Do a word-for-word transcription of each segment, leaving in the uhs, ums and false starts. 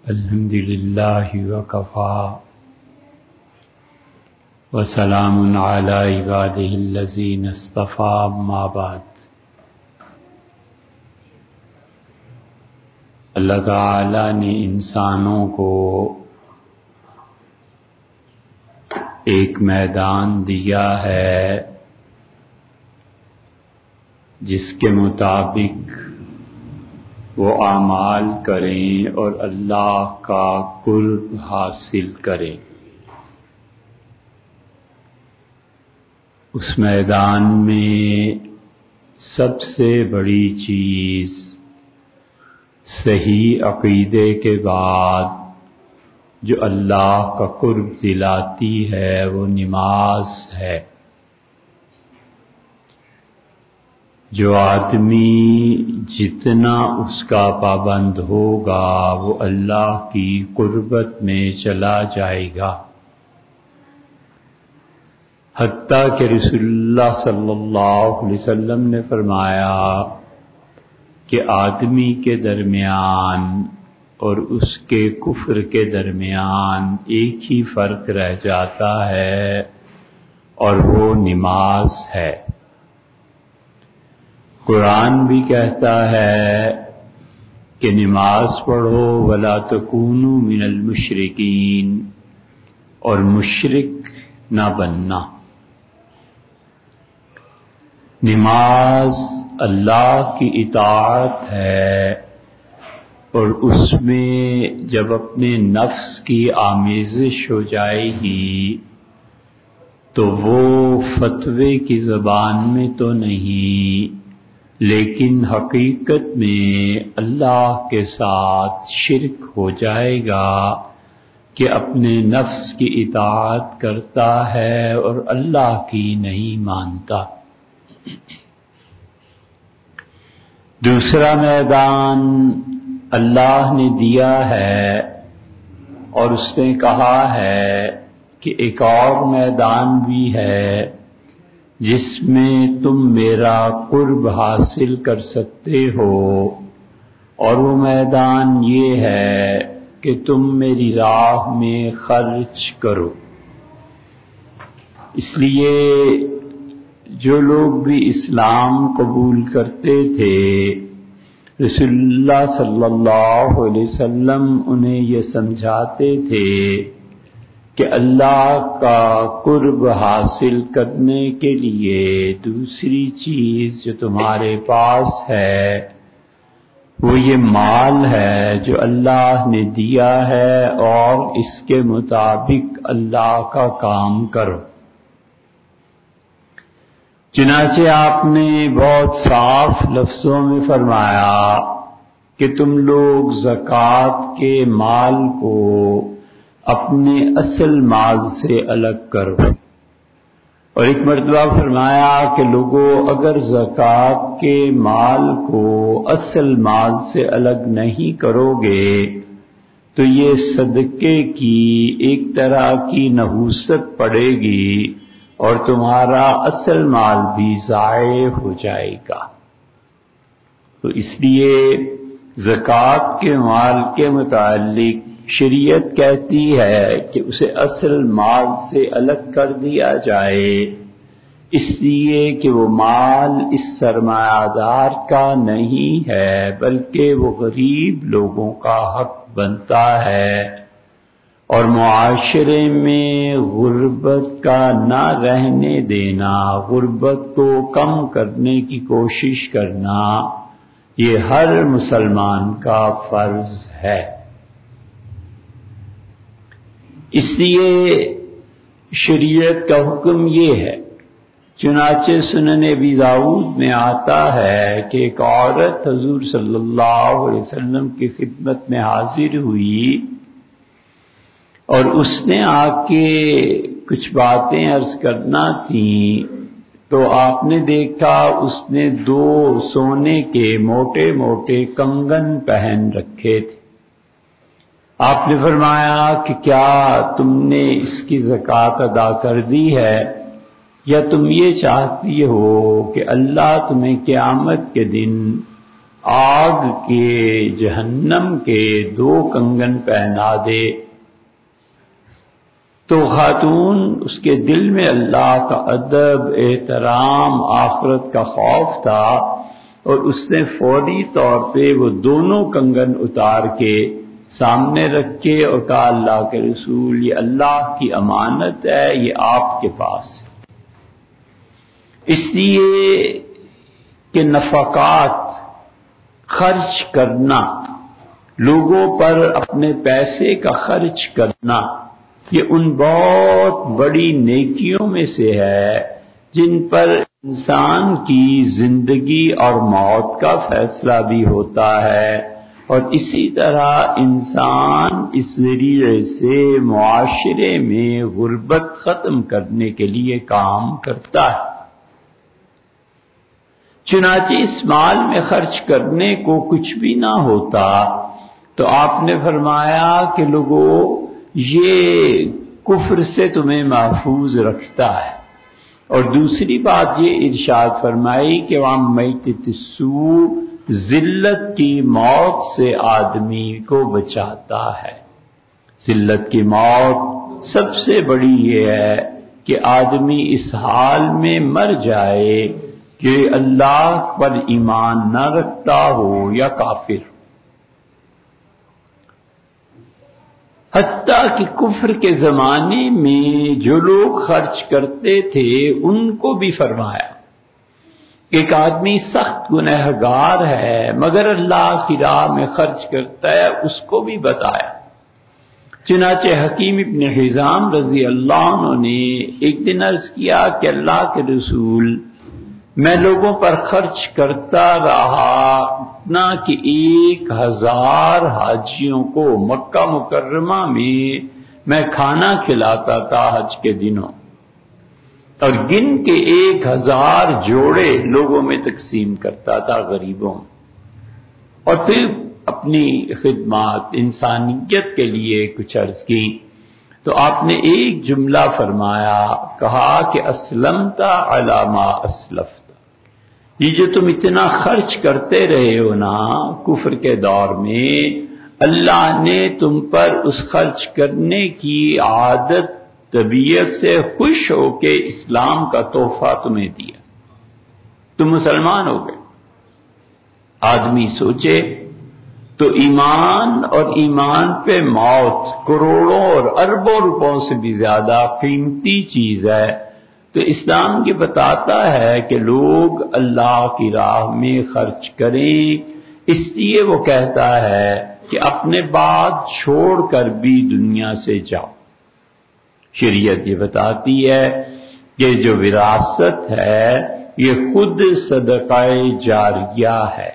الحمد للہ وکفی وسلام علی عبادہ الذین اصطفی اما بعد۔ اللہ تعالی نے انسانوں کو ایک میدان دیا ہے جس کے مطابق وہ اعمال کریں اور اللہ کا قرب حاصل کریں۔ اس میدان میں سب سے بڑی چیز صحیح عقیدے کے بعد جو اللہ کا قرب دلاتی ہے وہ نماز ہے۔ جو آدمی جتنا اس کا پابند ہوگا وہ اللہ کی قربت میں چلا جائے گا، حتیٰ کہ رسول اللہ صلی اللہ علیہ وسلم نے فرمایا کہ آدمی کے درمیان اور اس کے کفر کے درمیان ایک ہی فرق رہ جاتا ہے اور وہ نماز ہے۔ قرآن بھی کہتا ہے کہ نماز پڑھو ولا تکونوا من المشرکین، اور مشرک نہ بننا۔ نماز اللہ کی اطاعت ہے اور اس میں جب اپنے نفس کی آمیزش ہو جائے گی تو وہ فتوے کی زبان میں تو نہیں لیکن حقیقت میں اللہ کے ساتھ شرک ہو جائے گا کہ اپنے نفس کی اطاعت کرتا ہے اور اللہ کی نہیں مانتا۔ دوسرا میدان اللہ نے دیا ہے اور اس نے کہا ہے کہ ایک اور میدان بھی ہے جس میں تم میرا قرب حاصل کر سکتے ہو، اور وہ میدان یہ ہے کہ تم میری راہ میں خرچ کرو۔ اس لیے جو لوگ بھی اسلام قبول کرتے تھے رسول اللہ صلی اللہ علیہ وسلم انہیں یہ سمجھاتے تھے کہ اللہ کا قرب حاصل کرنے کے لیے دوسری چیز جو تمہارے پاس ہے وہ یہ مال ہے جو اللہ نے دیا ہے، اور اس کے مطابق اللہ کا کام کرو۔ چنانچہ آپ نے بہت صاف لفظوں میں فرمایا کہ تم لوگ زکوٰۃ کے مال کو اپنے اصل مال سے الگ کرو، اور ایک مرتبہ فرمایا کہ لوگوں اگر زکوٰۃ کے مال کو اصل مال سے الگ نہیں کرو گے تو یہ صدقے کی ایک طرح کی نحوست پڑے گی اور تمہارا اصل مال بھی ضائع ہو جائے گا۔ تو اس لیے زکوٰۃ کے مال کے متعلق شریعت کہتی ہے کہ اسے اصل مال سے الگ کر دیا جائے، اس لیے کہ وہ مال اس سرمایہ دار کا نہیں ہے بلکہ وہ غریب لوگوں کا حق بنتا ہے، اور معاشرے میں غربت کا نہ رہنے دینا، غربت کو کم کرنے کی کوشش کرنا یہ ہر مسلمان کا فرض ہے۔ اس لیے شریعت کا حکم یہ ہے، چنانچہ سنن ابی داؤد میں آتا ہے کہ ایک عورت حضور صلی اللہ علیہ وسلم کی خدمت میں حاضر ہوئی اور اس نے آ کے کچھ باتیں عرض کرنا تھیں، تو آپ نے دیکھا اس نے دو سونے کے موٹے موٹے کنگن پہن رکھے تھے۔ آپ نے فرمایا کہ کیا تم نے اس کی زکوٰۃ ادا کر دی ہے، یا تم یہ چاہتی ہو کہ اللہ تمہیں قیامت کے دن آگ کے جہنم کے دو کنگن پہنا دے۔ تو خاتون اس کے دل میں اللہ کا ادب، احترام، آخرت کا خوف تھا، اور اس نے فوری طور پہ وہ دونوں کنگن اتار کے سامنے رکھے اور کہا اللہ کے رسول یہ اللہ کی امانت ہے، یہ آپ کے پاس ہے۔ اس لیے کہ نفقات خرچ کرنا، لوگوں پر اپنے پیسے کا خرچ کرنا، یہ ان بہت بڑی نیکیوں میں سے ہے جن پر انسان کی زندگی اور موت کا فیصلہ بھی ہوتا ہے، اور اسی طرح انسان اس ذریعے سے معاشرے میں غربت ختم کرنے کے لیے کام کرتا ہے۔ چنانچہ اس مال میں خرچ کرنے کو کچھ بھی نہ ہوتا تو آپ نے فرمایا کہ لوگوں یہ کفر سے تمہیں محفوظ رکھتا ہے، اور دوسری بات یہ ارشاد فرمائی کہ وَعَمْ مَيْتَةِ السُّوءِ، ذلت کی موت سے آدمی کو بچاتا ہے۔ ذلت کی موت سب سے بڑی یہ ہے کہ آدمی اس حال میں مر جائے کہ اللہ پر ایمان نہ رکھتا ہو یا کافر۔ حتیٰ کہ کفر کے زمانے میں جو لوگ خرچ کرتے تھے ان کو بھی فرمایا، ایک آدمی سخت گنہگار ہے مگر اللہ کی راہ میں خرچ کرتا ہے، اس کو بھی بتایا۔ چنانچہ حکیم ابن حزام رضی اللہ عنہ نے ایک دن عرض کیا کہ اللہ کے رسول میں لوگوں پر خرچ کرتا رہا اتنا کہ ایک ہزار حاجیوں کو مکہ مکرمہ میں میں کھانا کھلاتا تھا حج کے دنوں، اور گن کے ایک ہزار جوڑے لوگوں میں تقسیم کرتا تھا غریبوں، اور پھر اپنی خدمات انسانیت کے لیے کچھ عرض کی تو آپ نے ایک جملہ فرمایا، کہا کہ اسلمت علی ما اسلفت، یہ جو تم اتنا خرچ کرتے رہے ہو نا کفر کے دور میں، اللہ نے تم پر اس خرچ کرنے کی عادت طبیعت سے خوش ہو کے اسلام کا تحفہ تمہیں دیا، تم مسلمان ہو گئے۔ آدمی سوچے تو ایمان اور ایمان پہ موت کروڑوں اور اربوں روپوں سے بھی زیادہ قیمتی چیز ہے، تو اسلام یہ بتاتا ہے کہ لوگ اللہ کی راہ میں خرچ کریں، اس لیے وہ کہتا ہے کہ اپنے بعد چھوڑ کر بھی دنیا سے جاؤ۔ شریعت یہ بتاتی ہے کہ جو وراثت ہے یہ خود صدقہ جاریہ ہے،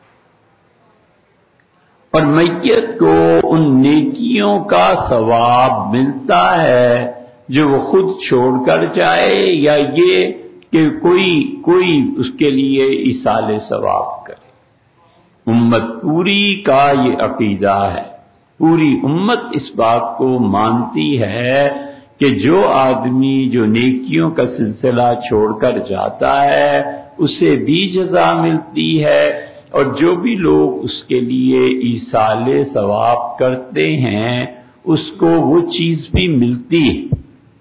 اور میت کو ان نیکیوں کا ثواب ملتا ہے جو وہ خود چھوڑ کر جائے، یا یہ کہ کوئی کوئی اس کے لیے ایصال ثواب کرے۔ امت پوری کا یہ عقیدہ ہے، پوری امت اس بات کو مانتی ہے کہ جو آدمی جو نیکیوں کا سلسلہ چھوڑ کر جاتا ہے اسے بھی جزا ملتی ہے، اور جو بھی لوگ اس کے لیے ایصال ثواب کرتے ہیں اس کو وہ چیز بھی ملتی ہے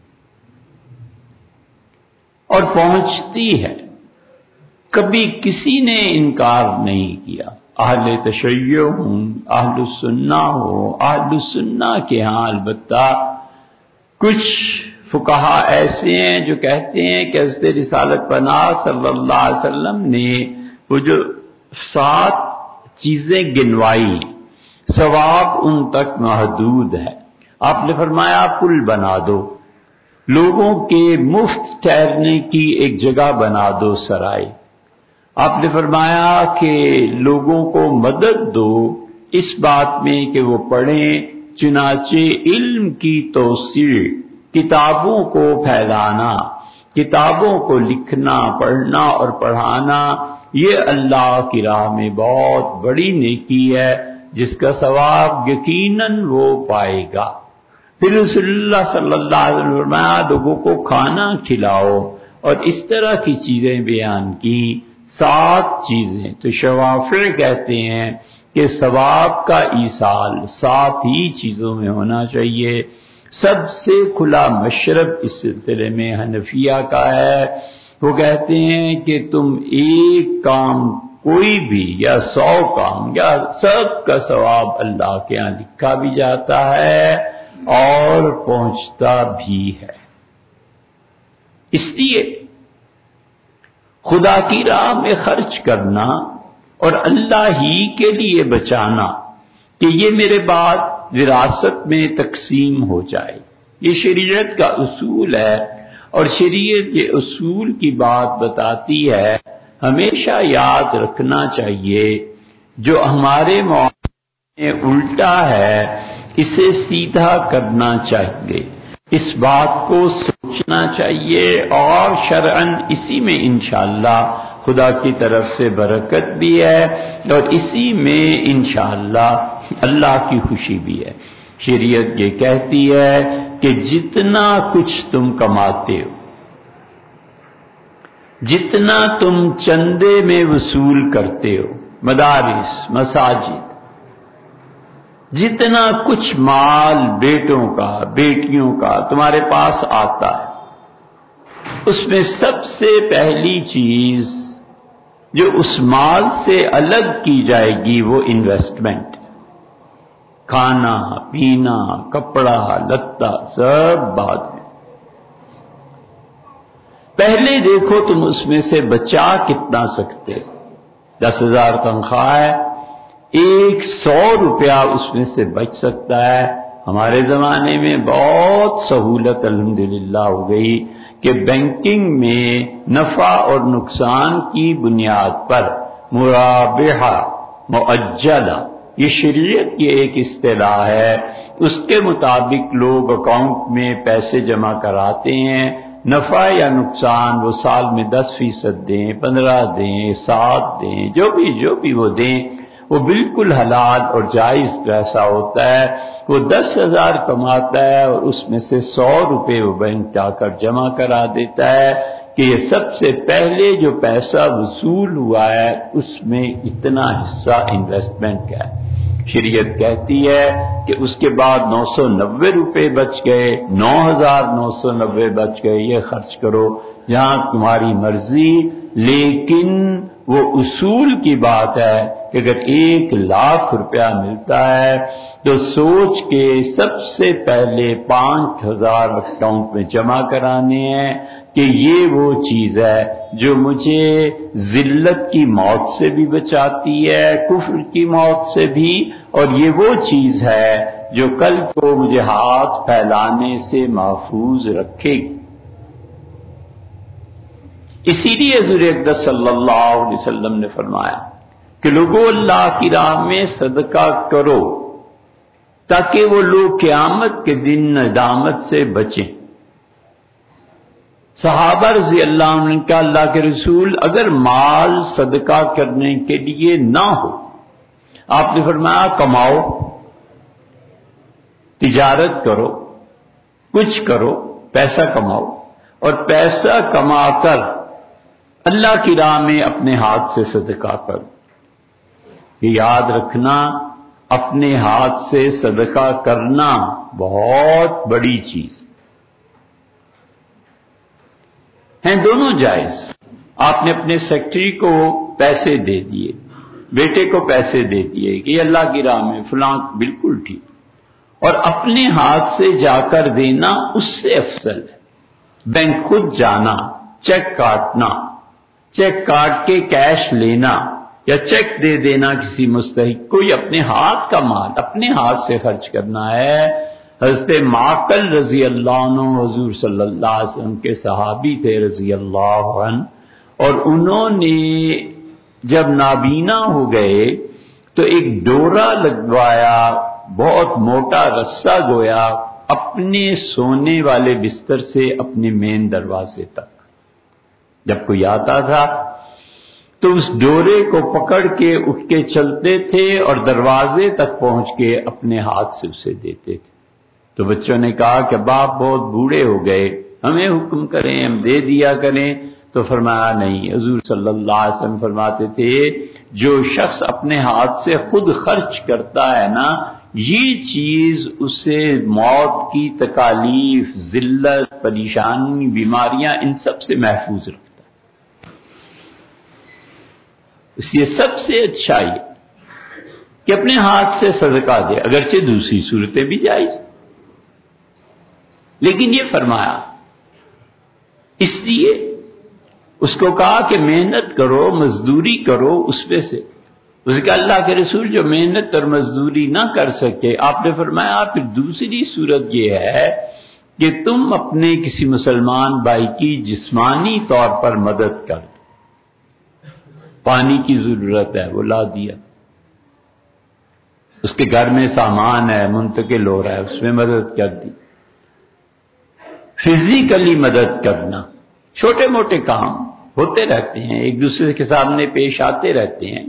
اور پہنچتی ہے۔ کبھی کسی نے انکار نہیں کیا، اہل تشیع ہوں، اہل السنہ ہو، اہل السنہ کے ہاں البتہ کچھ فقہا ایسے ہیں جو کہتے ہیں کہ حضرت رسالت پناہ صلی اللہ علیہ وسلم نے وہ جو سات چیزیں گنوائی ثواب ان تک محدود ہے۔ آپ نے فرمایا پل بنا دو، لوگوں کے مفت ٹھہرنے کی ایک جگہ بنا دو سرائے، آپ نے فرمایا کہ لوگوں کو مدد دو اس بات میں کہ وہ پڑھیں، چنانچہ علم کی توسیع، کتابوں کو پھیلانا، کتابوں کو لکھنا، پڑھنا اور پڑھانا، یہ اللہ کی راہ میں بہت بڑی نیکی ہے جس کا ثواب یقیناً وہ پائے گا۔ پھر رسول اللہ صلی اللہ علیہ وسلم نے فرمایا لوگوں کو کھانا کھلاؤ، اور اس طرح کی چیزیں بیان کی۔ سات چیزیں، تو شوافع کہتے ہیں کہ ثواب کا ایصال سات ہی چیزوں میں ہونا چاہیے۔ سب سے کھلا مشرب اس سلسلے میں حنفیہ کا ہے، وہ کہتے ہیں کہ تم ایک کام کوئی بھی یا سو کام یا سب کا ثواب اللہ کے یہاں لکھا بھی جاتا ہے اور پہنچتا بھی ہے۔ اس لیے خدا کی راہ میں خرچ کرنا اور اللہ ہی کے لیے بچانا کہ یہ میرے بعد وراثت میں تقسیم ہو جائے، یہ شریعت کا اصول ہے، اور شریعت کے اصول کی بات بتاتی ہے۔ ہمیشہ یاد رکھنا چاہیے جو ہمارے معاشرے میں الٹا ہے اسے سیدھا کرنا چاہیے، اس بات کو سوچنا چاہیے، اور شرعاً اسی میں انشاءاللہ خدا کی طرف سے برکت بھی ہے اور اسی میں انشاءاللہ اللہ کی خوشی بھی ہے۔ شریعت یہ کہتی ہے کہ جتنا کچھ تم کماتے ہو، جتنا تم چندے میں وصول کرتے ہو، مدارس، مساجد، جتنا کچھ مال بیٹوں کا بیٹیوں کا تمہارے پاس آتا ہے، اس میں سب سے پہلی چیز جو اس مال سے الگ کی جائے گی وہ انویسٹمنٹ، کھانا پینا کپڑا لتا سب بعد میں۔ پہلے دیکھو تم اس میں سے بچا کتنا سکتے، دس ہزار تنخواہ ہے، ایک سو روپیہ اس میں سے بچ سکتا ہے۔ ہمارے زمانے میں بہت سہولت الحمدللہ ہو گئی کہ بینکنگ میں نفع اور نقصان کی بنیاد پر مرابحہ مؤجلہ، یہ شریعت کی ایک اصطلاح ہے، اس کے مطابق لوگ اکاؤنٹ میں پیسے جمع کراتے ہیں، نفع یا نقصان وہ سال میں دس فیصد دیں، پندرہ دیں، سات دیں، جو بھی جو بھی وہ دیں، وہ بالکل حلال اور جائز پیسہ ہوتا ہے۔ وہ دس ہزار کماتا ہے اور اس میں سے سو روپے وہ بینک جا کر جمع کرا دیتا ہے کہ یہ سب سے پہلے جو پیسہ وصول ہوا ہے اس میں اتنا حصہ انویسٹمنٹ کا ہے۔ شریعت کہتی ہے کہ اس کے بعد نو سو نوے روپے بچ گئے، نو ہزار نو سو نوے بچ گئے، یہ خرچ کرو جہاں تمہاری مرضی، لیکن وہ اصول کی بات ہے کہ اگر ایک لاکھ روپیہ ملتا ہے تو سوچ کے سب سے پہلے پانچ ہزار اکاؤنٹ میں جمع کرانے ہیں کہ یہ وہ چیز ہے جو مجھے ذلت کی موت سے بھی بچاتی ہے، کفر کی موت سے بھی، اور یہ وہ چیز ہے جو کل کو مجھے ہاتھ پھیلانے سے محفوظ رکھے گی۔ اسی لیے حضور اقدس صلی اللہ علیہ وسلم نے فرمایا کہ لوگوں اللہ کی راہ میں صدقہ کرو تاکہ وہ لوگ قیامت کے دن ندامت سے بچیں۔ صحابہ رضی اللہ عنہ نے کہا اللہ کے رسول اگر مال صدقہ کرنے کے لیے نہ ہو، آپ نے فرمایا کماؤ، تجارت کرو، کچھ کرو، پیسہ کماؤ، اور پیسہ کما کر اللہ کی راہ میں اپنے ہاتھ سے صدقہ کرو۔ یہ یاد رکھنا، اپنے ہاتھ سے صدقہ کرنا بہت بڑی چیز ہیں، دونوں جائز۔ آپ نے اپنے سیکٹری کو پیسے دے دیے، بیٹے کو پیسے دے دیے کہ یہ اللہ کی راہ میں فلاں، بالکل ٹھیک، اور اپنے ہاتھ سے جا کر دینا اس سے افضل ہے۔ بینک خود جانا، چیک کاٹنا، چیک کاٹ کے کیش لینا یا چیک دے دینا کسی مستحق کو، یہ اپنے ہاتھ کا مال اپنے ہاتھ سے خرچ کرنا ہے۔ حضرت معقل رضی اللہ عنہ حضور صلی اللہ علیہ وسلم کے صحابی تھے رضی اللہ عنہ، اور انہوں نے جب نابینا ہو گئے تو ایک ڈورا لگوایا، بہت موٹا رسہ گویا اپنے سونے والے بستر سے اپنے مین دروازے تک، جب کوئی آتا تھا تو اس ڈورے کو پکڑ کے اٹھ کے چلتے تھے اور دروازے تک پہنچ کے اپنے ہاتھ سے اسے دیتے تھے۔ تو بچوں نے کہا کہ باپ بہت بوڑھے ہو گئے، ہمیں حکم کریں، ہم دے دیا کریں۔ تو فرمایا نہیں. حضور صلی اللہ علیہ وسلم فرماتے تھے جو شخص اپنے ہاتھ سے خود خرچ کرتا ہے نا، یہ چیز اسے موت کی تکالیف، ذلت، پریشانی، بیماریاں، ان سب سے محفوظ رکھتا ہے. اس لیے سب سے اچھا یہ کہ اپنے ہاتھ سے صدقہ دے، اگرچہ دوسری صورتیں بھی جائز، لیکن یہ فرمایا اس لیے اس کو کہا کہ محنت کرو، مزدوری کرو اس میں سے. اس کہ اللہ کے رسول جو محنت اور مزدوری نہ کر سکے، آپ نے فرمایا پھر دوسری صورت یہ ہے کہ تم اپنے کسی مسلمان بھائی کی جسمانی طور پر مدد کر دو. پانی کی ضرورت ہے، وہ لا دیا. اس کے گھر میں سامان ہے، منتقل ہو رہا ہے، اس میں مدد کر دی. فزیکلی مدد کرنا، چھوٹے موٹے کام ہوتے رہتے ہیں، ایک دوسرے کے سامنے پیش آتے رہتے ہیں.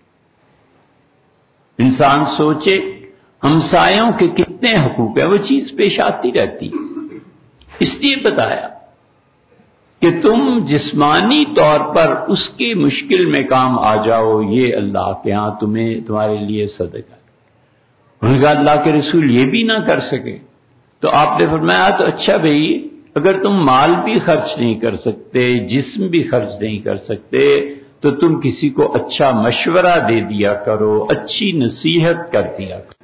انسان سوچے ہمسایوں کے کتنے حقوق ہیں، وہ چیز پیش آتی رہتی. اس لیے بتایا کہ تم جسمانی طور پر اس کے مشکل میں کام آ جاؤ، یہ اللہ کے ہاں تمہیں تمہارے لیے صدقہ. انہوں نے کہا اللہ کے رسول یہ بھی نہ کر سکے، تو آپ نے فرمایا تو اچھا بھئی، اگر تم مال بھی خرچ نہیں کر سکتے، جسم بھی خرچ نہیں کر سکتے، تو تم کسی کو اچھا مشورہ دے دیا کرو، اچھی نصیحت کر دیا کرو.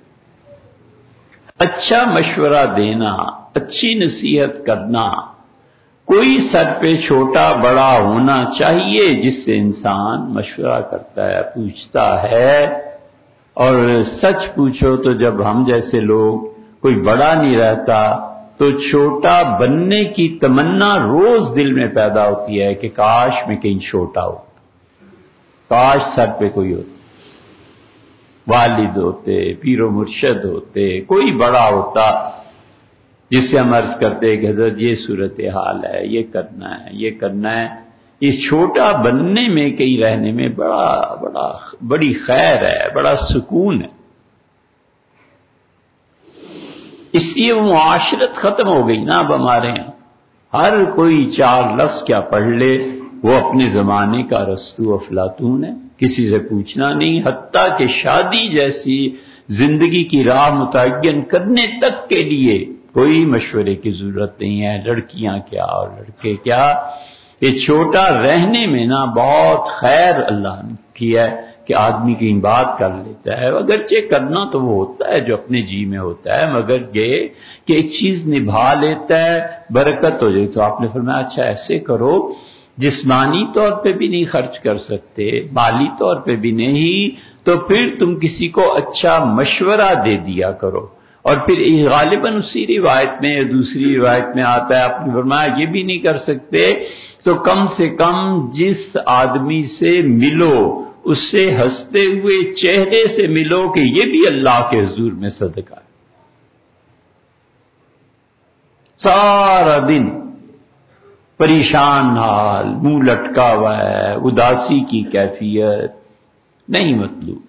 اچھا مشورہ دینا، اچھی نصیحت کرنا، کوئی سر پہ چھوٹا بڑا ہونا چاہیے جس سے انسان مشورہ کرتا ہے، پوچھتا ہے. اور سچ پوچھو تو جب ہم جیسے لوگ کوئی بڑا نہیں رہتا تو چھوٹا بننے کی تمنا روز دل میں پیدا ہوتی ہے کہ کاش میں کہیں چھوٹا ہو، کاش سر پہ کوئی ہوتا، والد ہوتے، پیر و مرشد ہوتے، کوئی بڑا ہوتا جس سے ہم عرض کرتے کہ حضرت یہ صورتحال ہے، یہ کرنا ہے، یہ کرنا ہے. یہ چھوٹا بننے میں کہیں رہنے میں بڑا بڑا بڑی خیر ہے، بڑا سکون ہے. اس لیے وہ معاشرت ختم ہو گئی نا اب ہمارے یہاں. ہر کوئی چار لفظ کیا پڑھ لے، وہ اپنے زمانے کا ارسطو افلاطون ہے، کسی سے پوچھنا نہیں. حتیٰ کہ شادی جیسی زندگی کی راہ متعین کرنے تک کے لیے کوئی مشورے کی ضرورت نہیں ہے. لڑکیاں کیا اور لڑکے کیا، یہ چھوٹا رہنے میں نا بہت خیر اللہ نے کیا ہے کہ آدمی کی بات کر لیتا ہے. اگرچہ کرنا تو وہ ہوتا ہے جو اپنے جی میں ہوتا ہے، مگر یہ کہ ایک چیز نبھا لیتا ہے، برکت ہو جائے. تو آپ نے فرمایا اچھا ایسے کرو، جسمانی طور پہ بھی نہیں خرچ کر سکتے، مالی طور پہ بھی نہیں، تو پھر تم کسی کو اچھا مشورہ دے دیا کرو. اور پھر غالباً اسی روایت میں یا دوسری روایت میں آتا ہے، آپ نے فرمایا یہ بھی نہیں کر سکتے تو کم سے کم جس آدمی سے ملو اس سے ہنستے ہوئے چہرے سے ملو کہ یہ بھی اللہ کے حضور میں صدقہ ہے. سارا دن پریشان حال، منہ لٹکا ہوا ہے، اداسی کی کیفیت نہیں مطلوب.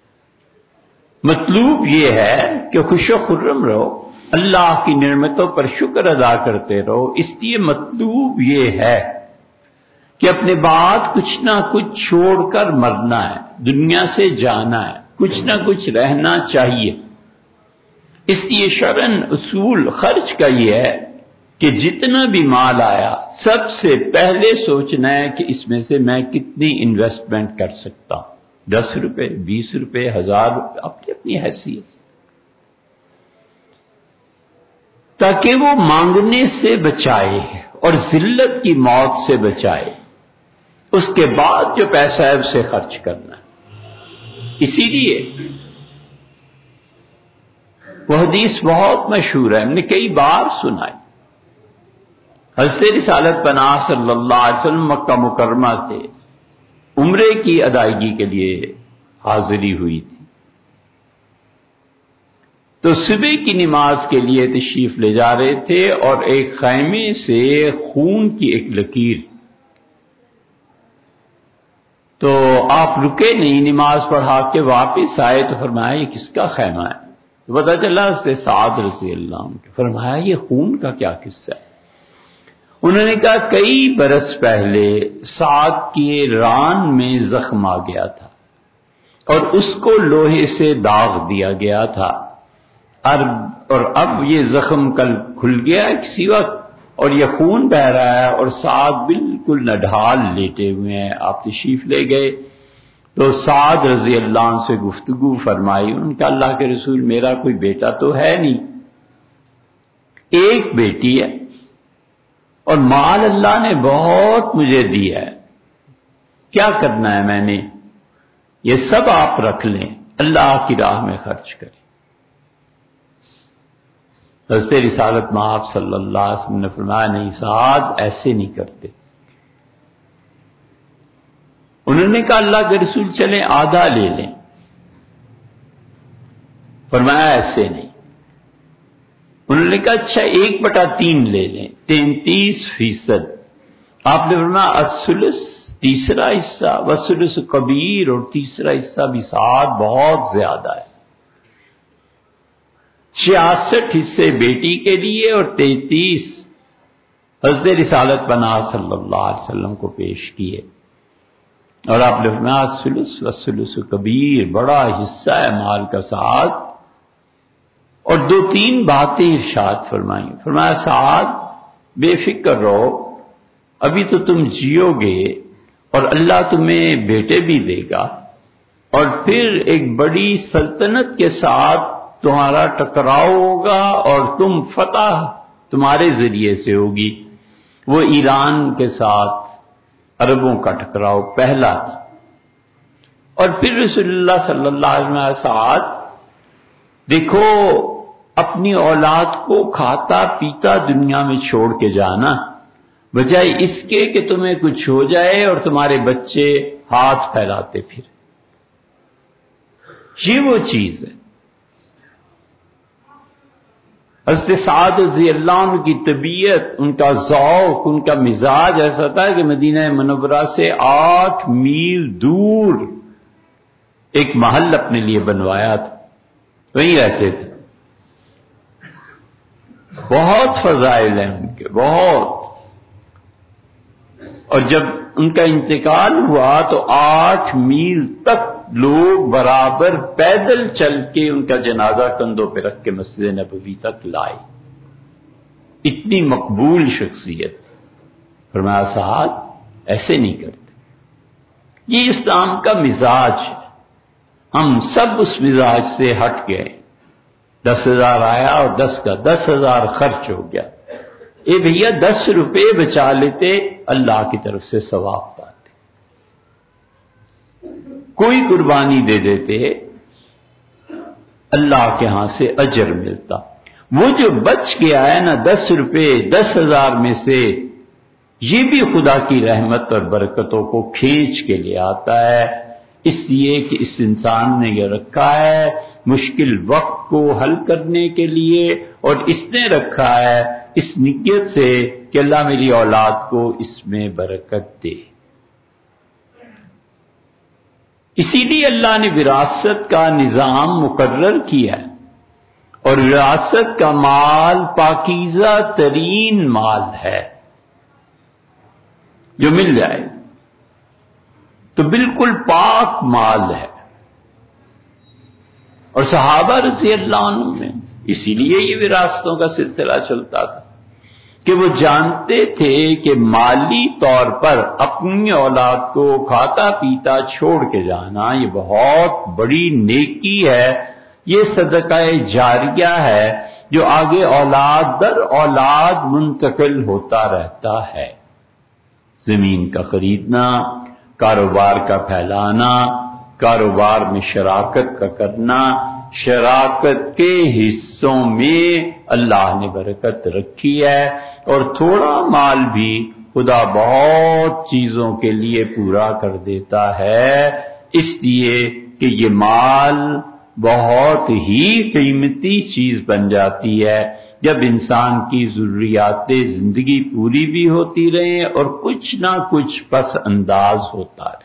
مطلوب یہ ہے کہ خوش و خرم رہو، اللہ کی نعمتوں پر شکر ادا کرتے رہو. اس لیے مطلوب یہ ہے کہ اپنے بعد کچھ نہ کچھ چھوڑ کر مرنا ہے، دنیا سے جانا ہے، کچھ نہ کچھ رہنا چاہیے. اس لیے شرعاً اصول خرچ کا یہ ہے کہ جتنا بھی مال آیا سب سے پہلے سوچنا ہے کہ اس میں سے میں کتنی انویسٹمنٹ کر سکتا ہوں. دس روپے، بیس روپے، ہزار روپے، اپنی اپنی حیثیت، تاکہ وہ مانگنے سے بچائے اور ذلت کی موت سے بچائے. اس کے بعد جو پیسہ ہے اسے خرچ کرنا ہے. اسی لیے وہ حدیث بہت مشہور ہے، ہم نے کئی بار سنائی. حضرت رسالت پناہ صلی اللہ علیہ وسلم مکہ مکرمہ سے عمرے کی ادائیگی کے لیے حاضری ہوئی تھی، تو صبح کی نماز کے لیے تشریف لے جا رہے تھے اور ایک خیمے سے خون کی ایک لکیر. تو آپ رکے نہیں، نماز پڑھا کے واپس آئے تو فرمایا یہ کس کا خیمہ ہے؟ تو پتہ چلا حضرت سعد رضی اللہ عنہ. فرمایا یہ خون کا کیا قصہ ہے؟ انہوں نے کہا کئی برس پہلے سعد کے ران میں زخم آ گیا تھا اور اس کو لوہے سے داغ دیا گیا تھا، اور اب یہ زخم کل کھل گیا ہے کسی وقت اور یہ خون بہ رہا ہے اور سعد بالکل نڈھال لیٹے ہوئے ہیں۔ آپ تشریف لے گئے تو سعد رضی اللہ عنہ سے گفتگو فرمائی، ان کا اللہ کے رسول میرا کوئی بیٹا تو ہے نہیں، ایک بیٹی ہے اور مال اللہ نے بہت مجھے دیا ہے، کیا کرنا ہے میں نے؟ یہ سب آپ رکھ لیں، اللہ کی راہ میں خرچ کریں۔ حضرت رسالت مآب صلی اللہ علیہ وسلم نے فرمایا نہیں سعد ایسے نہیں کرتے۔ انہوں نے کہا اللہ کے رسول چلیں آدھا لے لیں، فرمایا ایسے نہیں۔ انہوں نے کہا اچھا ایک بٹا تین لے لیں، تینتیس فیصد۔ آپ نے فرمایا الثلث تیسرا حصہ، والثلث کبیر، اور تیسرا حصہ بھی سعد بہت زیادہ ہے۔ چھیاسٹھ حصے بیٹی کے لیے اور تینتیس حضرت رسالت پناہ صلی اللہ علیہ وسلم کو پیش کیے، اور آپ نے فرمایا الثلث والثلث کبیر، بڑا حصہ ہے مال کا سعد۔ اور دو تین باتیں ارشاد فرمائیں، فرمایا سعد بے فکر رہو، ابھی تو تم جیو گے اور اللہ تمہیں بیٹے بھی دے گا، اور پھر ایک بڑی سلطنت کے ساتھ تمہارا ٹکراؤ ہوگا اور تم فتح تمہارے ذریعے سے ہوگی۔ وہ ایران کے ساتھ عربوں کا ٹکراؤ پہلا تھا، اور پھر رسول اللہ صلی اللہ علیہ وسلم سعد دیکھو اپنی اولاد کو کھاتا پیتا دنیا میں چھوڑ کے جانا، بجائے اس کے کہ تمہیں کچھ ہو جائے اور تمہارے بچے ہاتھ پھیلاتے پھر۔ یہ وہ چیز ہے۔ حضرت سعد رضی اللہ عنہ کی طبیعت، ان کا ذوق، ان کا مزاج ایسا تھا کہ مدینہ منورہ سے آٹھ میل دور ایک محل اپنے لیے بنوایا تھا، وہیں رہتے تھے۔ بہت فضائل ہیں ان کے، بہت۔ اور جب ان کا انتقال ہوا تو آٹھ میل تک لوگ برابر پیدل چل کے ان کا جنازہ کندھوں پہ رکھ کے مسجد نبوی تک لائے، اتنی مقبول شخصیت۔ فرمایا سعد ایسے نہیں کرتے، یہ اسلام کا مزاج ہے۔ ہم سب اس مزاج سے ہٹ گئے، دس ہزار آیا اور دس کا دس ہزار خرچ ہو گیا، اے بھیا دس روپے بچا لیتے اللہ کی طرف سے ثواب پاتے، کوئی قربانی دے دیتے اللہ کے ہاں سے اجر ملتا۔ وہ جو بچ گیا ہے نا دس روپے دس ہزار میں سے، یہ بھی خدا کی رحمت اور برکتوں کو کھینچ کے لے آتا ہے، اس لیے کہ اس انسان نے یہ رکھا ہے مشکل وقت کو حل کرنے کے لیے، اور اس نے رکھا ہے اس نیت سے کہ اللہ میری اولاد کو اس میں برکت دے۔ اسی لیے اللہ نے وراثت کا نظام مقرر کیا ہے، اور وراثت کا مال پاکیزہ ترین مال ہے، جو مل جائے تو بالکل پاک مال ہے۔ اور صحابہ رضی اللہ عنہ میں اسی لیے یہ وراثتوں کا سلسلہ چلتا تھا کہ وہ جانتے تھے کہ مالی طور پر اپنی اولاد کو کھاتا پیتا چھوڑ کے جانا یہ بہت بڑی نیکی ہے، یہ صدقہ جاریہ ہے جو آگے اولاد در اولاد منتقل ہوتا رہتا ہے۔ زمین کا خریدنا، کاروبار کا پھیلانا، کاروبار میں شراکت کا کرنا، شراکت کے حصوں میں اللہ نے برکت رکھی ہے، اور تھوڑا مال بھی خدا بہت چیزوں کے لیے پورا کر دیتا ہے، اس لیے کہ یہ مال بہت ہی قیمتی چیز بن جاتی ہے جب انسان کی ضروریات زندگی پوری بھی ہوتی رہے اور کچھ نہ کچھ پس انداز ہوتا رہے۔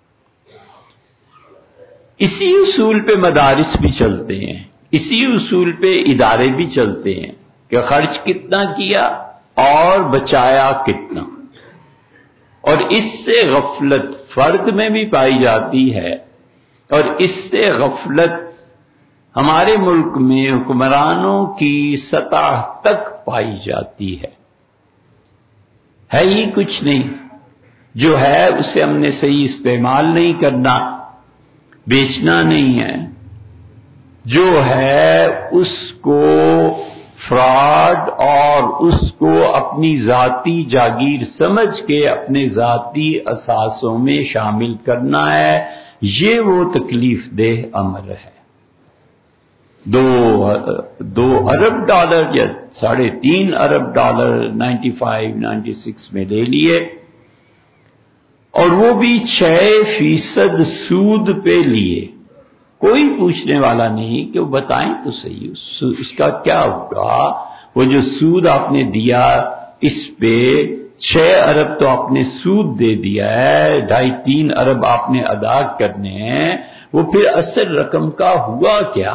اسی اصول پہ مدارس بھی چلتے ہیں، اسی اصول پہ ادارے بھی چلتے ہیں کہ خرچ کتنا کیا اور بچایا کتنا. اور اس سے غفلت فرد میں بھی پائی جاتی ہے، اور اس سے غفلت ہمارے ملک میں حکمرانوں کی سطح تک پائی جاتی ہے. ہے ہی کچھ نہیں، جو ہے اسے ہم نے صحیح استعمال نہیں کرنا، بیچنا نہیں ہے، جو ہے اس کو فراڈ اور اس کو اپنی ذاتی جاگیر سمجھ کے اپنے ذاتی اثاثوں میں شامل کرنا ہے. یہ وہ تکلیف دہ امر ہے. دو دو ارب ڈالر یا ساڑھے تین ارب dollar ninety five ninety six میں لے لیے، اور وہ بھی چھ فیصد سود پہ لیے. کوئی پوچھنے والا نہیں کہ وہ بتائیں تو صحیح اس کا کیا ہوا. وہ جو سود آپ نے دیا اس پہ چھ ارب تو آپ نے سود دے دیا ہے، ڈھائی تین ارب آپ نے ادا کرنے ہیں، وہ پھر اصل رقم کا ہوا کیا؟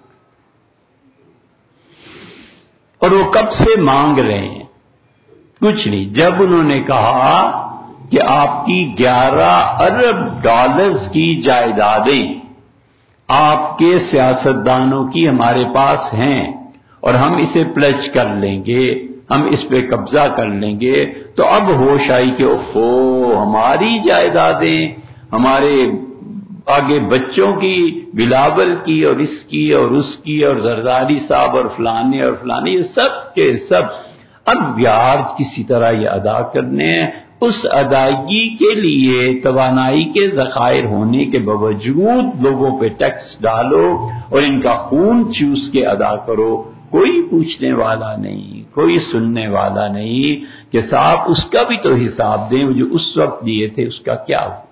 اور وہ کب سے مانگ رہے ہیں؟ کچھ نہیں. جب انہوں نے کہا کہ آپ کی گیارہ ارب ڈالرز کی جائیدادیں آپ کے سیاستدانوں کی ہمارے پاس ہیں اور ہم اسے پلج کر لیں گے، ہم اس پہ قبضہ کر لیں گے، تو اب ہوش آئی کہ اوہو ہماری جائیدادیں، ہمارے آگے بچوں کی، بلاول کی اور اس کی اور اس کی اور زرداری صاحب اور فلانے اور فلانے، یہ سب کے سب اب بیار کسی طرح یہ ادا کرنے ہیں. اس ادائیگی کے لیے توانائی کے ذخائر ہونے کے باوجود لوگوں پہ ٹیکس ڈالو اور ان کا خون چوس کے ادا کرو. کوئی پوچھنے والا نہیں، کوئی سننے والا نہیں کہ صاحب اس کا بھی تو حساب دیں، جو اس وقت دیے تھے اس کا کیا ہوا.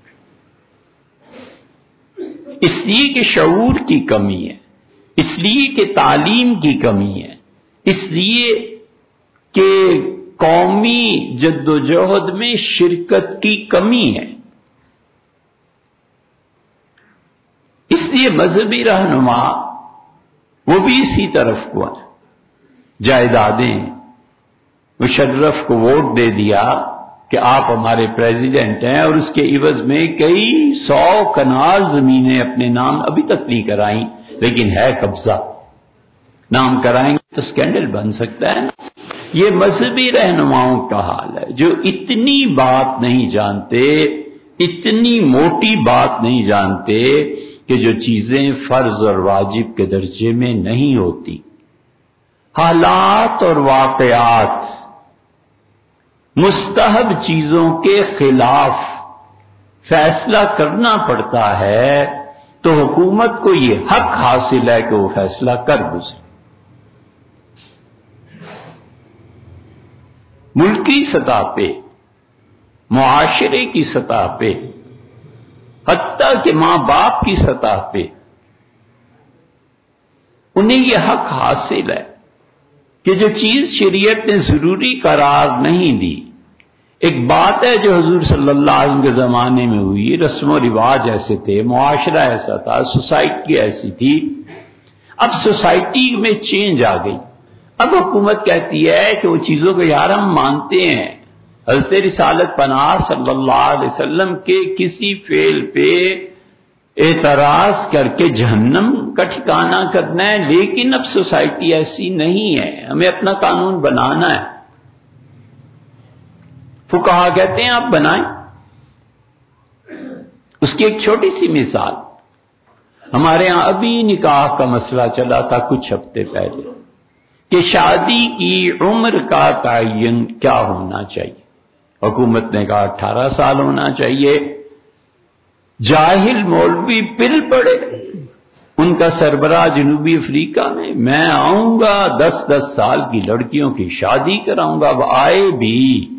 اس لیے کہ شعور کی کمی ہے، اس لیے کہ تعلیم کی کمی ہے، اس لیے کہ قومی جد و جہد میں شرکت کی کمی ہے. اس لیے مذہبی رہنما وہ بھی اسی طرف کو ہے. جائیدادیں، مشرف کو ووٹ دے دیا کہ آپ ہمارے پریزیڈنٹ ہیں، اور اس کے عوض میں کئی سو کنال زمینیں اپنے نام ابھی تک نہیں کرائیں، لیکن ہے قبضہ. نام کرائیں گے تو سکینڈل بن سکتا ہے نا. یہ مذہبی رہنماؤں کا حال ہے جو اتنی بات نہیں جانتے، اتنی موٹی بات نہیں جانتے کہ جو چیزیں فرض اور واجب کے درجے میں نہیں ہوتی. حالات اور واقعات مستحب چیزوں کے خلاف فیصلہ کرنا پڑتا ہے تو حکومت کو یہ حق حاصل ہے کہ وہ فیصلہ کر گزرے. ملکی سطح پہ، معاشرے کی سطح پہ، حتیٰ کہ ماں باپ کی سطح پہ انہیں یہ حق حاصل ہے کہ جو چیز شریعت نے ضروری قرار نہیں دی. ایک بات ہے جو حضور صلی اللہ علیہ وسلم کے زمانے میں ہوئی، رسم و رواج ایسے تھے، معاشرہ ایسا تھا، سوسائٹی ایسی تھی. اب سوسائٹی میں چینج آ گئی. اب حکومت کہتی ہے کہ وہ چیزوں کو یار ہم مانتے ہیں. حضرت رسالت پناہ صلی اللہ علیہ وسلم کے کسی فعل پہ اعتراض کر کے جہنم کا ٹھکانہ کرنا ہے، لیکن اب سوسائٹی ایسی نہیں ہے، ہمیں اپنا قانون بنانا ہے. فقہا کہتے ہیں آپ بنائیں. اس کی ایک چھوٹی سی مثال، ہمارے ہاں ابھی نکاح کا مسئلہ چلا تھا کچھ ہفتے پہلے کہ شادی کی عمر کا تعین کیا ہونا چاہیے. حکومت نے کہا اٹھارہ سال ہونا چاہیے. جاہل مولوی پل پڑے، ان کا سربراہ جنوبی افریقہ میں، میں آؤں گا دس دس سال کی لڑکیوں کی شادی کراؤں گا. اب آئے بھی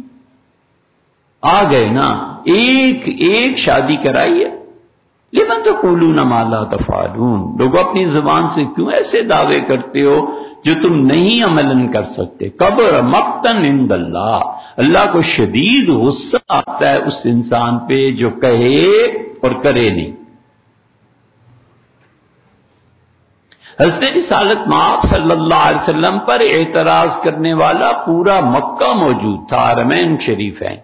آ گئے نا، ایک ایک شادی کرائی ہے. لمن تقولون ما لا تفعلون، لوگوں اپنی زبان سے کیوں ایسے دعوے کرتے ہو جو تم نہیں عملاً کر سکتے. کبر مقتن عند اللہ، اللہ کو شدید غصہ آتا ہے اس انسان پہ جو کہے اور کرے نہیں. حضرت رسالت مآب صلی اللہ علیہ وسلم پر اعتراض کرنے والا پورا مکہ موجود تھا، حرمین شریفین۔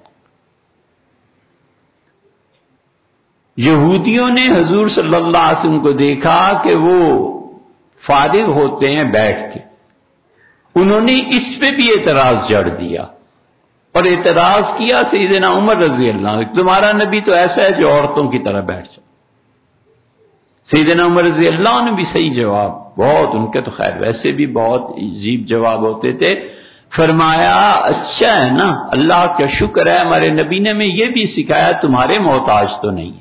یہودیوں نے حضور صلی اللہ علیہ وسلم کو دیکھا کہ وہ فارغ ہوتے ہیں بیٹھ کے، انہوں نے اس پہ بھی اعتراض جڑ دیا اور اعتراض کیا سیدنا عمر رضی اللہ عنہ، تمہارا نبی تو ایسا ہے جو عورتوں کی طرح بیٹھ جائے۔ سیدنا عمر رضی اللہ عنہ بھی صحیح جواب، بہت ان کے تو خیر ویسے بھی بہت عجیب جواب ہوتے تھے، فرمایا اچھا ہے نا، اللہ کا شکر ہے ہمارے نبی نے ہمیں یہ بھی سکھایا تمہارے محتاج تو نہیں ہے۔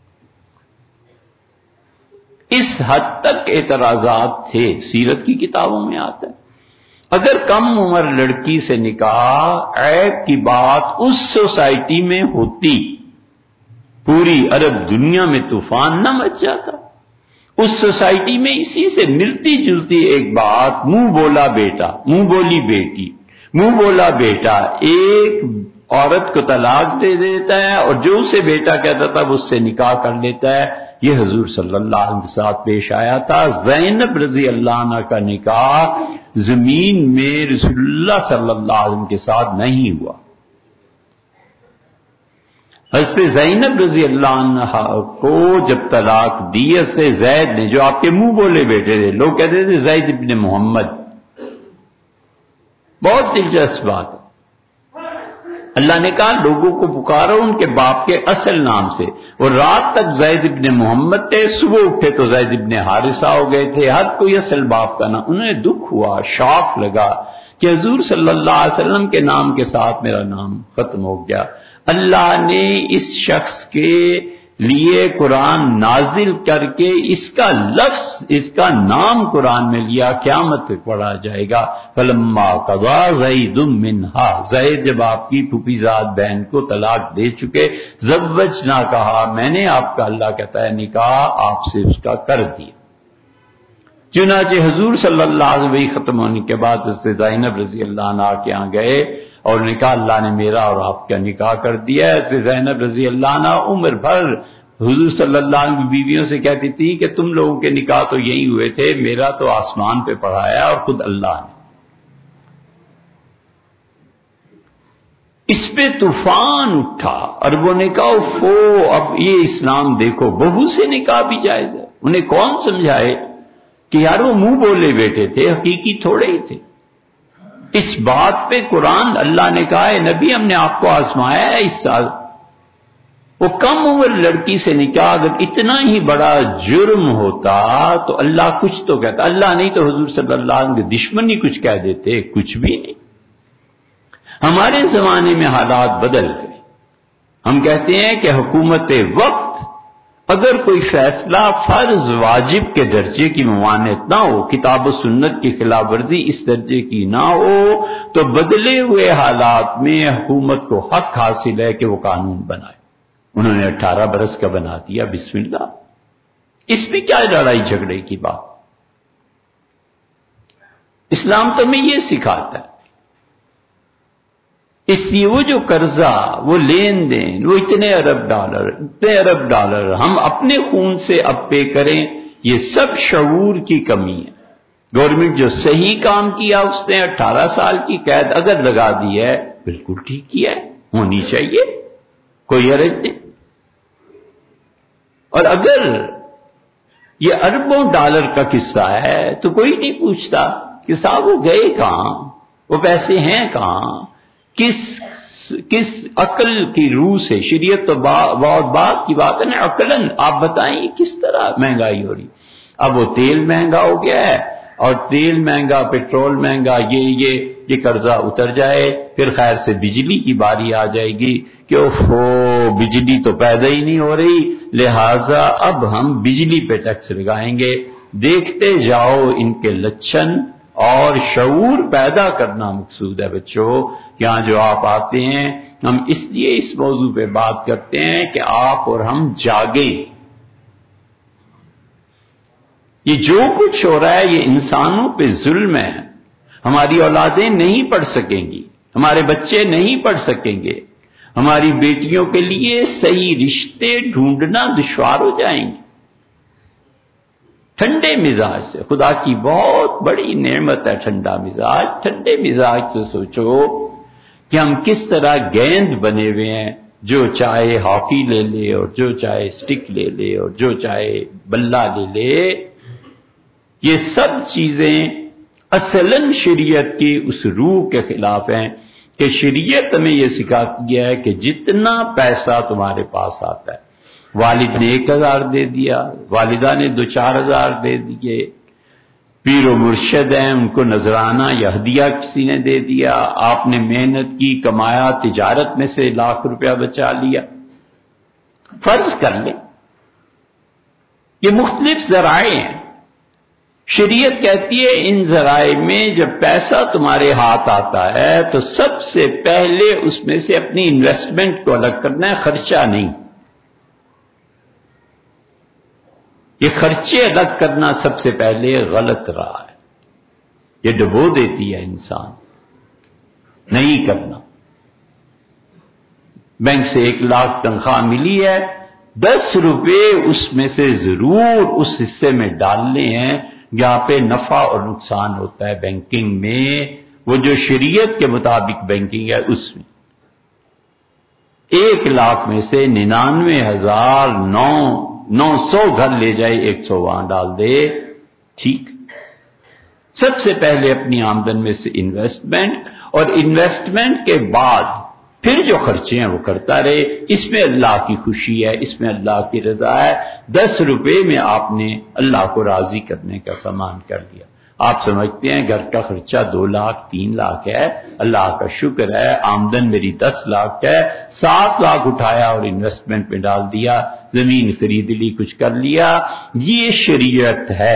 اس حد تک اعتراضات تھے، سیرت کی کتابوں میں آتا ہے۔ اگر کم عمر لڑکی سے نکاح عیب کی بات اس سوسائٹی میں ہوتی، پوری عرب دنیا میں طوفان نہ مچ جاتا۔ اس سوسائٹی میں اسی سے ملتی جلتی ایک بات، منہ بولا بیٹا، منہ بولی بیٹی، منہ بولا بیٹا، ایک عورت کو طلاق دے دیتا ہے اور جو اسے بیٹا کہتا تھا وہ اس سے نکاح کر لیتا ہے۔ یہ حضور صلی اللہ علیہ وسلم کے ساتھ پیش آیا تھا۔ زینب رضی اللہ عنہ کا نکاح زمین میں رسول اللہ صلی اللہ علیہ وسلم کے ساتھ نہیں ہوا۔ حضرت زینب رضی اللہ عنہ کو جب طلاق دی حضرت زید نے، جو آپ کے منہ بولے بیٹے تھے، لوگ کہتے تھے زید ابن محمد، بہت دلچسپ بات ہے۔ اللہ نے کہا لوگوں کو پکارو ان کے باپ کے اصل نام سے، اور رات تک زید ابن محمد تھے، صبح اٹھے تو زید ابن حارثہ ہو گئے تھے، ہر کوئی اصل باپ کا نام۔ انہیں دکھ ہوا، شوق لگا کہ حضور صلی اللہ علیہ وسلم کے نام کے ساتھ میرا نام ختم ہو گیا۔ اللہ نے اس شخص کے لیے قرآن نازل کر کے اس کا لفظ، اس کا نام قرآن میں لیا، قیامت تک پڑھا جائے گا۔ فلما قضا زید منہا، زید جب آپ کی پھوپھی زاد بہن کو طلاق دے چکے، زوجنا کہا، میں نے آپ کا، اللہ کہتا ہے، نکاح آپ سے اس کا کر دیا۔ چنانچہ حضور صلی اللہ علیہ وسلم ختم ہونے کے بعد حضرت زینب رضی اللہ عنہ کے یہاں گئے اور نکاح اللہ نے میرا اور آپ کا نکاح کر دیا ہے۔ حضرت زینب رضی اللہ عنہ عمر بھر حضور صلی اللہ علیہ وسلم کی بیویوں سے کہتی تھی کہ تم لوگوں کے نکاح تو یہی ہوئے تھے، میرا تو آسمان پہ پڑھایا اور خود اللہ نے۔ اس پہ طوفان اٹھا، عربوں نے کہا فو اب یہ اسلام دیکھو، بہو سے نکاح بھی جائز ہے۔ انہیں کون سمجھائے کہ یار وہ منہ بولے بیٹے تھے، حقیقی تھوڑے ہی تھے۔ اس بات پہ قرآن، اللہ نے کہا ہے نبی ہم نے آپ کو آزمایا ہے اس سال۔ وہ کم عمر لڑکی سے نکاح اگر اتنا ہی بڑا جرم ہوتا تو اللہ کچھ تو کہتا، اللہ نہیں تو حضور صلی اللہ علیہ وسلم کے دشمن ہی کچھ کہہ دیتے، کچھ بھی نہیں۔ ہمارے زمانے میں حالات بدل گئے، ہم کہتے ہیں کہ حکومت وقت اگر کوئی فیصلہ فرض واجب کے درجے کی ممانعت نہ ہو، کتاب و سنت کی خلاف ورزی اس درجے کی نہ ہو، تو بدلے ہوئے حالات میں حکومت کو حق حاصل ہے کہ وہ قانون بنائے۔ انہوں نے اٹھارہ برس کا بنا دیا، بسم اللہ، اس پہ کیا لڑائی جھگڑے کی بات؟ اسلام تو ہمیں یہ سکھاتا ہے۔ اس لیے وہ جو قرضہ، وہ لین دین، وہ اتنے ارب ڈالر اتنے ارب ڈالر ہم اپنے خون سے اب پے کریں، یہ سب شعور کی کمی ہے۔ گورنمنٹ جو صحیح کام کیا اس نے اٹھارہ سال کی قید اگر لگا دی ہے، بالکل ٹھیک کیا ہے، ہونی چاہیے، کوئی حرج نہیں۔ اور اگر یہ اربوں ڈالر کا قصہ ہے تو کوئی نہیں پوچھتا کہ صاحب وہ گئے کہاں، وہ پیسے ہیں کہاں، کس کس عقل کی روح سے؟ شریعت تو بہت بات کی بات ہے نا، عقلاً آپ بتائیں کس طرح مہنگائی ہو رہی۔ اب وہ تیل مہنگا ہو گیا ہے، اور تیل مہنگا، پیٹرول مہنگا، یہ یہ یہ قرضہ اتر جائے، پھر خیر سے بجلی کی باری آ جائے گی کہ اوہو بجلی تو پیدا ہی نہیں ہو رہی، لہذا اب ہم بجلی پہ ٹیکس لگائیں گے۔ دیکھتے جاؤ ان کے لچھن، اور شعور پیدا کرنا مقصود ہے بچوں۔ یہاں جو آپ آتے ہیں، ہم اس لیے اس موضوع پہ بات کرتے ہیں کہ آپ اور ہم جاگیں۔ یہ جو کچھ ہو رہا ہے یہ انسانوں پہ ظلم ہے۔ ہماری اولادیں نہیں پڑھ سکیں گی، ہمارے بچے نہیں پڑھ سکیں گے، ہماری بیٹیوں کے لیے صحیح رشتے ڈھونڈنا دشوار ہو جائیں گے۔ ٹھنڈے مزاج سے، خدا کی بہت بڑی نعمت ہے ٹھنڈا مزاج، ٹھنڈے مزاج سے سوچو کہ ہم کس طرح گیند بنے ہوئے ہیں، جو چاہے ہاکی لے لے اور جو چاہے سٹک لے لے اور جو چاہے بلہ لے لے، یہ سب چیزیں اصلاً شریعت کی اس روح کے خلاف ہیں کہ شریعت ہمیں یہ سکھاتی ہے کہ جتنا پیسہ تمہارے پاس آتا ہے، والد نے ایک ہزار دے دیا، والدہ نے دو چار ہزار دے دیے، پیر و مرشد ہیں ان کو نذرانہ یا ہدیہ کسی نے دے دیا، آپ نے محنت کی، کمایا، تجارت میں سے لاکھ روپیہ بچا لیا، فرض کر لیں یہ مختلف ذرائع ہیں۔ شریعت کہتی ہے ان ذرائع میں جب پیسہ تمہارے ہاتھ آتا ہے تو سب سے پہلے اس میں سے اپنی انویسٹمنٹ کو الگ کرنا ہے، خرچہ نہیں۔ یہ خرچے الگ کرنا سب سے پہلے غلط رہا ہے، یہ ڈبو دیتی ہے انسان، نہیں کرنا۔ بینک سے ایک لاکھ تنخواہ ملی ہے، دس روپے اس میں سے ضرور اس حصے میں ڈالنے ہیں جہاں پہ نفع اور نقصان ہوتا ہے بینکنگ میں، وہ جو شریعت کے مطابق بینکنگ ہے اس میں۔ ایک لاکھ میں سے ننانوے ہزار نو نو سو گھر لے جائے، ایک سو وہاں ڈال دے، ٹھیک۔ سب سے پہلے اپنی آمدن میں سے انویسٹمنٹ، اور انویسٹمنٹ کے بعد پھر جو خرچے ہیں وہ کرتا رہے، اس میں اللہ کی خوشی ہے، اس میں اللہ کی رضا ہے۔ دس روپے میں آپ نے اللہ کو راضی کرنے کا سامان کر لیا۔ آپ سمجھتے ہیں گھر کا خرچہ دو لاکھ تین لاکھ ہے، اللہ کا شکر ہے آمدن میری دس لاکھ ہے، سات لاکھ اٹھایا اور انویسٹمنٹ میں ڈال دیا، زمین خرید لی، کچھ کر لیا، یہ شریعت ہے۔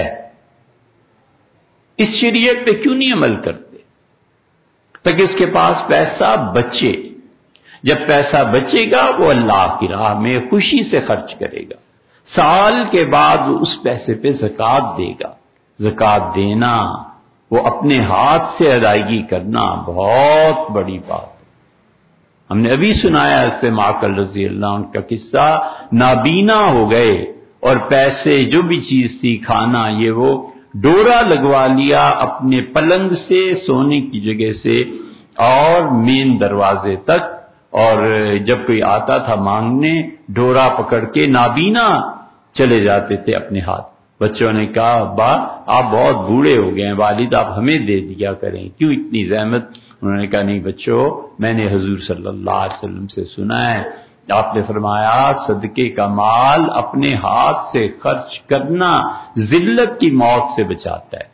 اس شریعت پہ کیوں نہیں عمل کرتے؟ تاکہ اس کے پاس پیسہ بچے، جب پیسہ بچے گا وہ اللہ کی راہ میں خوشی سے خرچ کرے گا، سال کے بعد وہ اس پیسے پہ زکوٰۃ دے گا۔ زکوٰۃ دینا، وہ اپنے ہاتھ سے ادائیگی کرنا بہت بڑی بات ہے۔ ہم نے ابھی سنایا اس سے معقل رضی اللہ عنہ کا قصہ، نابینا ہو گئے اور پیسے جو بھی چیز تھی کھانا یہ وہ ڈورا لگوا لیا اپنے پلنگ سے، سونے کی جگہ سے اور مین دروازے تک، اور جب کوئی آتا تھا مانگنے ڈورا پکڑ کے نابینا چلے جاتے تھے اپنے ہاتھ۔ بچوں نے کہا ابا آپ بہت بوڑھے ہو گئے ہیں، والد آپ ہمیں دے دیا کریں، کیوں اتنی زحمت؟ انہوں نے کہا نہیں بچوں، میں نے حضور صلی اللہ علیہ وسلم سے سنا ہے، آپ نے فرمایا صدقے کا مال اپنے ہاتھ سے خرچ کرنا ذلت کی موت سے بچاتا ہے۔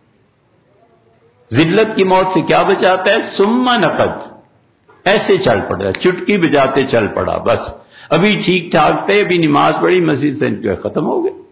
ذلت کی موت سے کیا بچاتا ہے؟ ثم نقد، ایسے چل پڑا، چٹکی بجاتے چل پڑا، بس ابھی ٹھیک ٹھاک تھے، ابھی نماز پڑھی مسجد سے جو ہے ختم ہو گئے،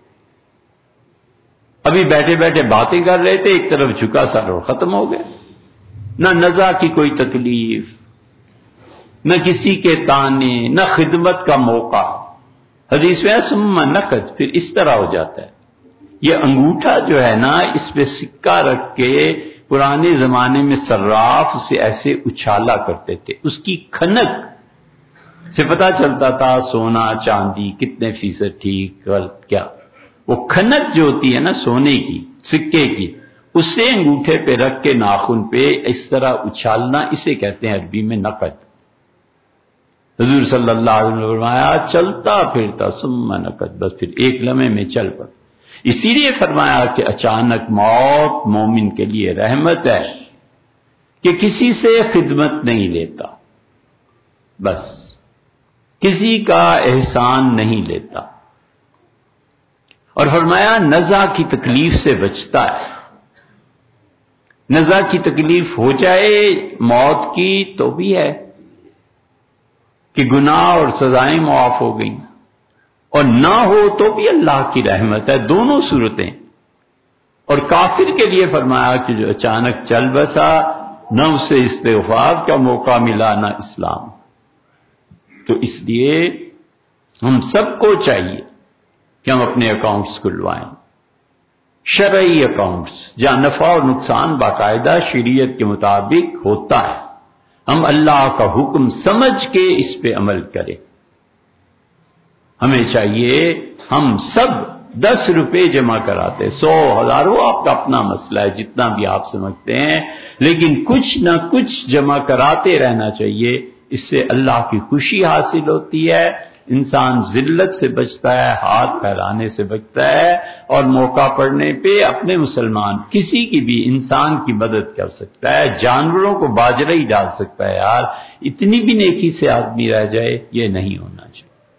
ابھی بیٹھے بیٹھے باتیں کر رہے تھے، ایک طرف جھکا سر اور ختم ہو گئے، نہ نزا کی کوئی تکلیف، نہ کسی کے تانے، نہ خدمت کا موقع۔ حدیث میں ثم نقد، پھر اس طرح ہو جاتا ہے۔ یہ انگوٹھا جو ہے نا، اس پہ سکہ رکھ کے پرانے زمانے میں صراف اسے ایسے اچھالا کرتے تھے، اس کی کھنک سے پتہ چلتا تھا سونا چاندی کتنے فیصد ٹھیک غلط کیا۔ وہ کھنک جو ہوتی ہے نا سونے کی، سکے کی، اسے انگوٹھے پہ رکھ کے ناخن پہ اس طرح اچھالنا، اسے کہتے ہیں عربی میں نقد۔ حضور صلی اللہ علیہ وسلم نے فرمایا چلتا پھرتا ثم نقد، بس پھر ایک لمحے میں چل پڑ۔ اسی لیے فرمایا کہ اچانک موت مومن کے لیے رحمت ہے کہ کسی سے خدمت نہیں لیتا، بس کسی کا احسان نہیں لیتا، اور فرمایا نزع کی تکلیف سے بچتا ہے۔ نزع کی تکلیف ہو جائے موت کی تو بھی ہے کہ گناہ اور سزائیں معاف ہو گئیں، اور نہ ہو تو بھی اللہ کی رحمت ہے، دونوں صورتیں۔ اور کافر کے لیے فرمایا کہ جو اچانک چل بسا، نہ اسے استغفار کا موقع ملا نہ اسلام۔ تو اس لیے ہم سب کو چاہیے کہ ہم اپنے اکاؤنٹس کھلوائیں، شرعی اکاؤنٹس جہاں نفع اور نقصان باقاعدہ شریعت کے مطابق ہوتا ہے، ہم اللہ کا حکم سمجھ کے اس پہ عمل کریں۔ ہمیں چاہیے ہم سب دس روپے جمع کراتے، سو ہزار وہ آپ کا اپنا مسئلہ ہے جتنا بھی آپ سمجھتے ہیں، لیکن کچھ نہ کچھ جمع کراتے رہنا چاہیے، اس سے اللہ کی خوشی حاصل ہوتی ہے، انسان ذلت سے بچتا ہے، ہاتھ پھیلانے سے بچتا ہے، اور موقع پڑنے پہ اپنے مسلمان کسی کی بھی انسان کی مدد کر سکتا ہے، جانوروں کو باجرہ ہی ڈال سکتا ہے۔ یار اتنی بھی نیکی سے آدمی رہ جائے، یہ نہیں ہونا چاہیے۔